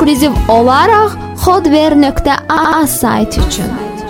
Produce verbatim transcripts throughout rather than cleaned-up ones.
ekskluziv olaraq Hotware nokta a sayti üçün.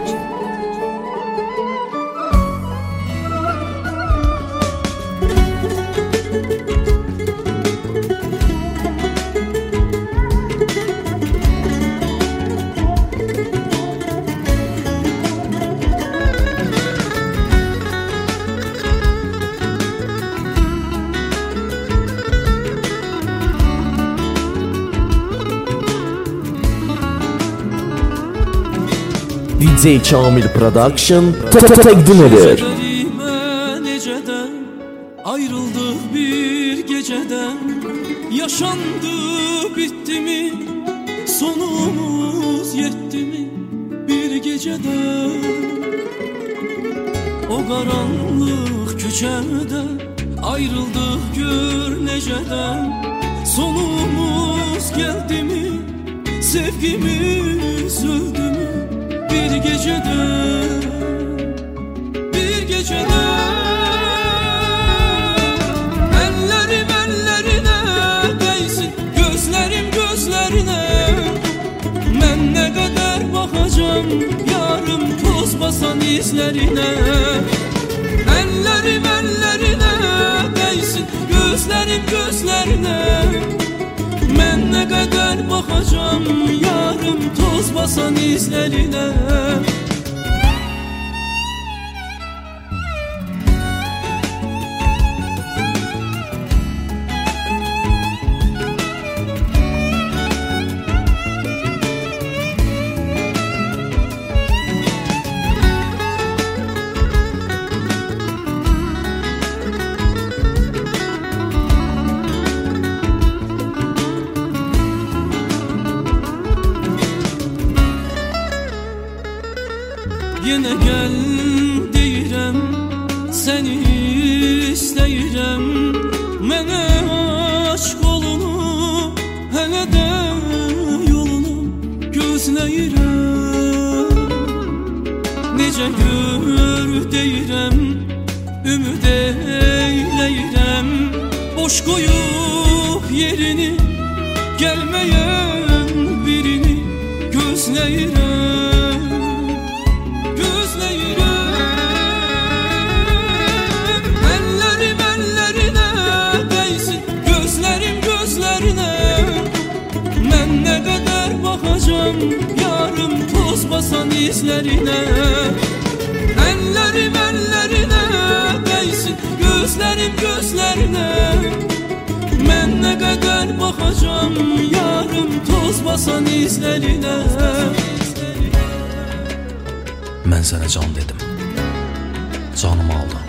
D J Kamil Production təqdim edir. Necədən ayrıldıq bir gecədən, yaşandı bitti mi, sonumuz yetti mi bir gecədən. O qaranlıq köçədə ayrıldıq gör necədən, sonumuz geldi mi, sevgimiz öldü mü bir geceden, bir geceden. Ellerim ellerine değsin, gözlerim gözlerine. Ben ne kadar bakacağım yarım toz basan izlerine. Ellerim ellerine değsin, gözlerim gözlerine. Ben ne kadar bakacağım yarım toz basan izlerine. Yine gel deyirəm, seni istəyirəm. Mənə aç qolunu, hələ də yolunu gözləyirəm. Necə gör deyirəm, ümid eyləyirəm. Boş qoyub yerini, gəlməyən birini gözləyirəm. Ellerim ellerine değsin, gözlerim gözlerine. Ben ne kadar bakacağım yarım toz basan izlerine. Ellerim ellerine değsin, gözlerim gözlerine. Ben ne kadar bakacağım yarım toz basan izlerine. Mən sənə can dedim, canımı aldın.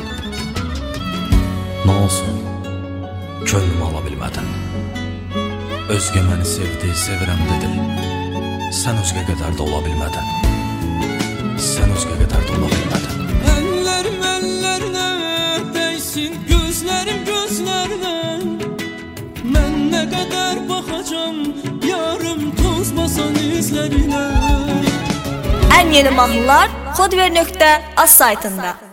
Nə olsun, könlümü ala bilmədin. Özgə məni sevdi, sevirəm dedin. Sən özgə qədər də ola bilmədin. Sən özgə qədər də ola bilmədin. Ellerim ellerine değsin, gözlerim gözlerine. Ben ne kadar bakacağım yarım toz basan izlerine. En yeni mahnılar Hotware nokta a saytında.